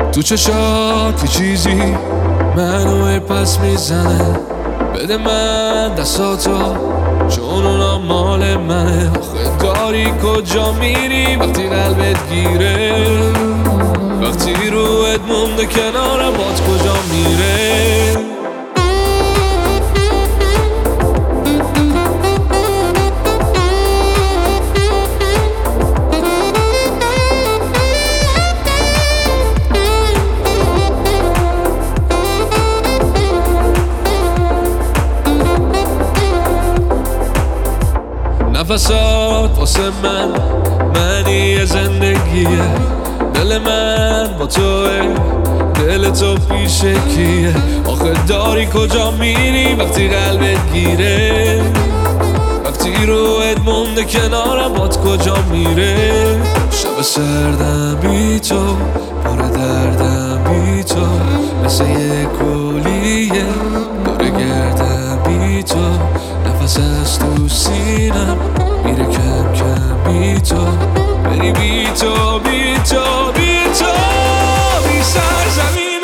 تو چشات چیزی منو پس میزنه، بده من دستاتو چون اونا مال منه. آخه داری کجا میری وقتی قلبت گیره، وقتی روت مونده کنار باد کجا میره. نفسات واسه من معنی زندگیه، دل من با توه، دل تو پیش کیه. آخه داری کجا میری وقتی قلبت گیره، وقتی روت مونده کنارم باد کجا میره. شب سردم بی تو، پر دردم بی تو، مثل یه کلیه داره گردم بی تو. نفس از تو سینم میره کم کم بی تو، بری بی تو بی تو بی تو بی سرزمینم.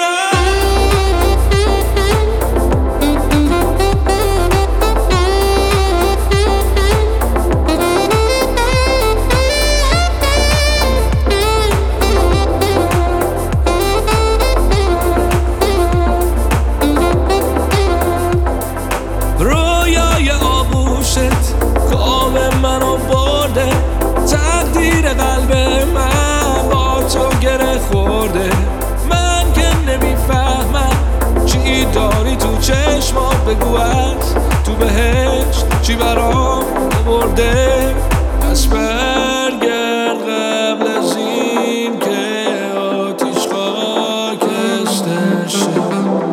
رویای آغوشت خواب منو برده، تقدیر قلب من با تو گره خورده. من که نمیفهمم چی داری تو چشمات، بگو از تو بهشت چی برام برده. پس برگرد قبل از این که آتیش خاکستر شه،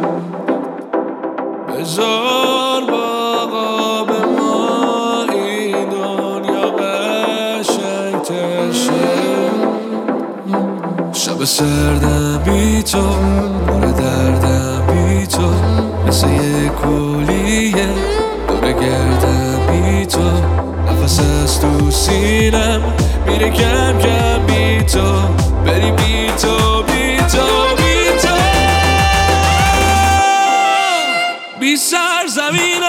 بذار باقا به ما این دنیا قشنگ‌تر شه. شب سردم بی تو، پر دردم بی تو، مثل یه کلیه دور گردم بی تو. نفس از تو سینم میره کم کم بی تو، بری بی تو بی تو بی تو بی سرزمینم.